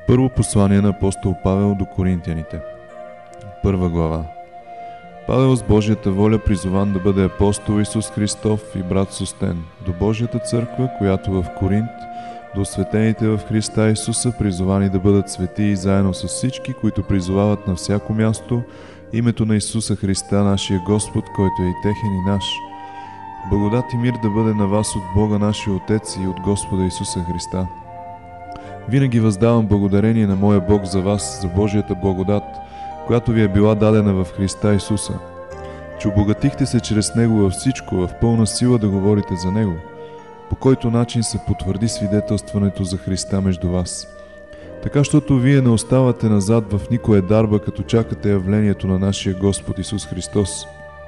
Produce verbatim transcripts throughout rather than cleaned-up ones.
Първо послание на апостол Павел до Коринтияните. Първа глава. Павел с Божията воля призован да бъде апостол Исус Христов и брат Состен, до Божията църква, която в Коринт, до осветените в Христа Исуса, призовани да бъдат свети и заедно с всички, които призовават на всяко място името на Исуса Христа, нашия Господ, който е и техен и наш. Благодат и мир да бъде на вас от Бога нашия Отец и от Господа Исуса Христа. Винаги въздавам благодарение на моя Бог за вас, за Божията благодат, която ви е била дадена в Христа Исуса, че обогатихте се чрез Него във всичко, в пълна сила да говорите за Него, по който начин се потвърди свидетелстването за Христа между вас. Така, щото вие не оставате назад в никоя дарба, като чакате явлението на нашия Господ Исус Христос,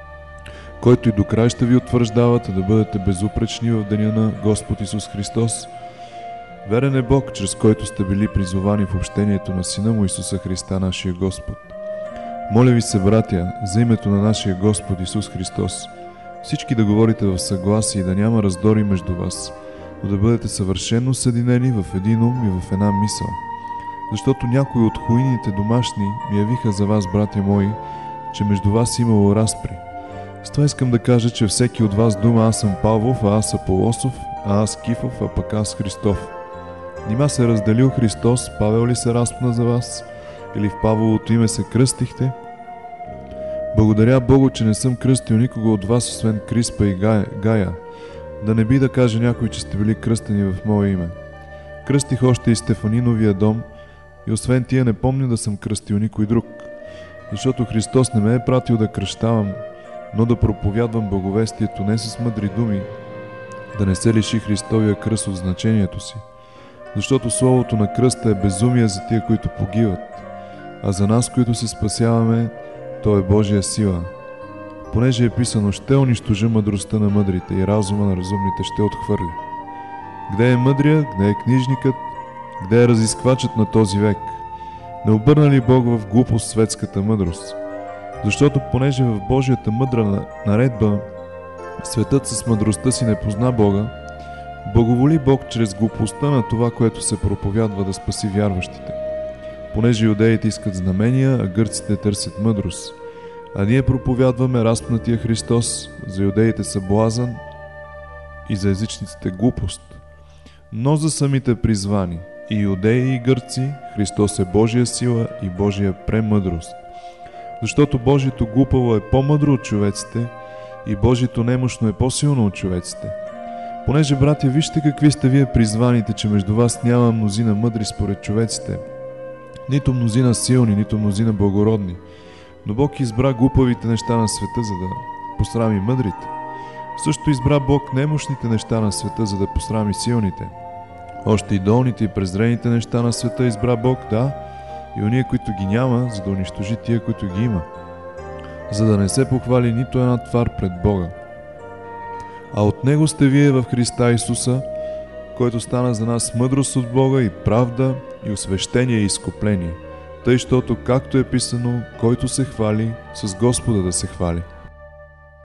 който и до край ще ви утвърждавате да бъдете безупречни в деня на Господ Исус Христос. Верен е Бог, чрез който сте били призовани в общението на Сина Му Исуса Христа, нашия Господ. Моля ви се, братя, за името на нашия Господ Исус Христос, всички да говорите в съгласие и да няма раздори между вас, но да бъдете съвършено съединени в един ум и в една мисъл. Защото някои от хуините домашни ми явиха за вас, братя мои, че между вас имало разпри. С това искам да кажа, че всеки от вас дума: аз съм Павлов, а аз Аполосов, а аз Кифов, а пък аз Христов. Нима се разделил Христос, Павел ли се разпна за вас? Или в Павловото име се кръстихте? Благодаря Богу, че не съм кръстил никого от вас, освен Криспа и Гая, Гая. Да не би да каже някой, че сте били кръстени в мое име. Кръстих още и Стефаниновия дом, и освен тия не помня да съм кръстил никой друг. Защото Христос не ме е пратил да кръщавам, но да проповядвам благовестието не с мъдри думи, да не се лиши Христовия кръст от значението си. Защото словото на кръста е безумие за тия, които погиват, а за нас, които се спасяваме, то е Божия сила. Понеже е писано: ще унищожа мъдростта на мъдрите и разума на разумните ще отхвърля. Где е мъдрия, где е книжникът, где е разисквачът на този век? Не обърна ли Бог в глупост светската мъдрост? Защото понеже в Божията мъдра наредба светът с мъдростта си не позна Бога, благоволи Бог чрез глупостта на това, което се проповядва, да спаси вярващите. Понеже юдеите искат знамения, а гърците търсят мъдрост. А ние проповядваме разпнатия Христос, за юдеите съблазън и за езичниците глупост. Но за самите призвани, и юдеи и гърци, Христос е Божия сила и Божия премъдрост. Защото Божието глупаво е по-мъдро от човеците и Божието немощно е по-силно от човеците. Понеже, братя, вижте какви сте вие призваните, че между вас няма мнозина мъдри според човеците, нито мнозина силни, нито мнозина благородни. Но Бог избра глупавите неща на света, за да посрами мъдрите. Също избра Бог немощните неща на света, за да посрами силните. Още и долните и презрените неща на света избра Бог, да, и ония, които ги няма, за да унищожи тия, които ги има, за да не се похвали нито една твар пред Бога. А от Него сте вие в Христа Исуса, който стана за нас мъдрост от Бога и правда и освещение и изкупление. Тъй, щото, както е писано, който се хвали, с Господа да се хвали.